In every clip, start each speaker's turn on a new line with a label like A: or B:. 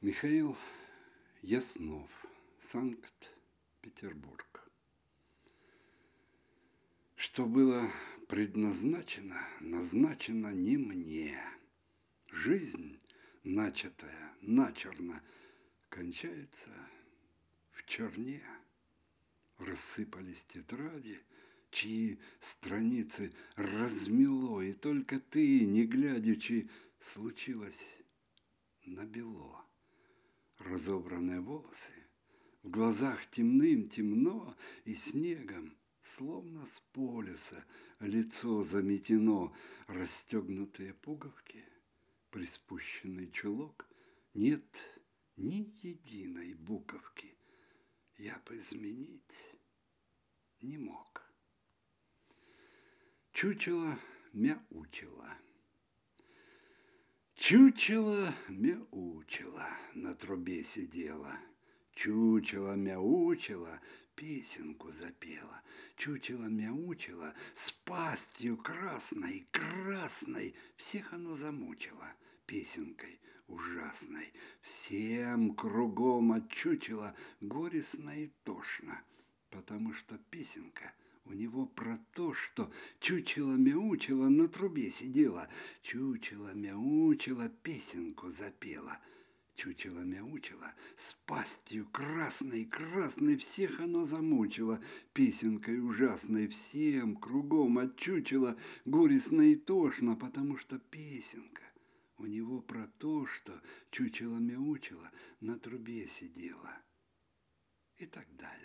A: Михаил Яснов, Санкт-Петербург. Что было предназначено, назначено не мне. Жизнь, начатая начерно, кончается в черне. Рассыпались тетради, чьи страницы размело, и только ты, не глядячи, случилось набело. Разобранные волосы, в глазах темным темно, и снегом, словно с полюса, лицо заметено, расстегнутые пуговки, приспущенный чулок, нет ни единой буковки, я бы изменить не мог. Чучело мяучило. Чучело мяучило, на трубе сидела. Чучело мяучило, песенку запела. Чучело мяучило, с пастью красной, красной. Всех оно замучило песенкой ужасной. Всем кругом от чучела горестно и тошно, потому что песенка у него про то, что чучело мяучило, на трубе сидела. Чучело мяучило, песенку запела. Чучело мяучило, с пастью красной, красной, всех оно замучило песенкой ужасной. Всем кругом от чучела горестно и тошно, потому что песенка у него про то, что чучело мяучило, на трубе сидела. И так далее.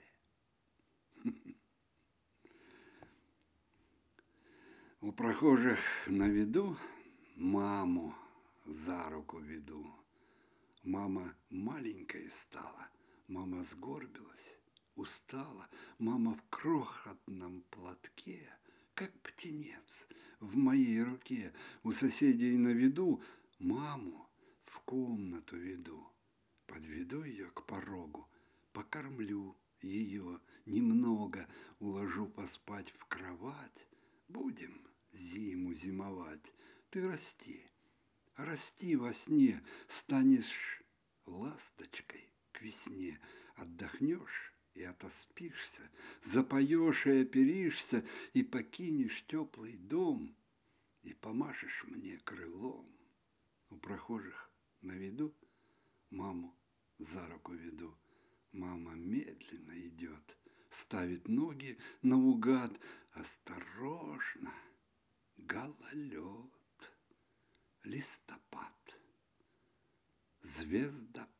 A: У прохожих на виду маму за руку веду. Мама маленькой стала, мама сгорбилась, устала. Мама в крохотном платке, как птенец в моей руке. У соседей на виду маму в комнату веду. Подведу ее к порогу, покормлю ее немного, уложу поспать в кровать. Будем зиму зимовать. Ты расти, расти во сне, станешь ласточкой к весне. Отдохнешь и отоспишься, запоешь и оперишься, и покинешь теплый дом, и помашешь мне крылом. У прохожих на виду маму за руку веду. Мама медленно идет, ставит ноги наугад, осторожно, гололед, листопад, звездопад.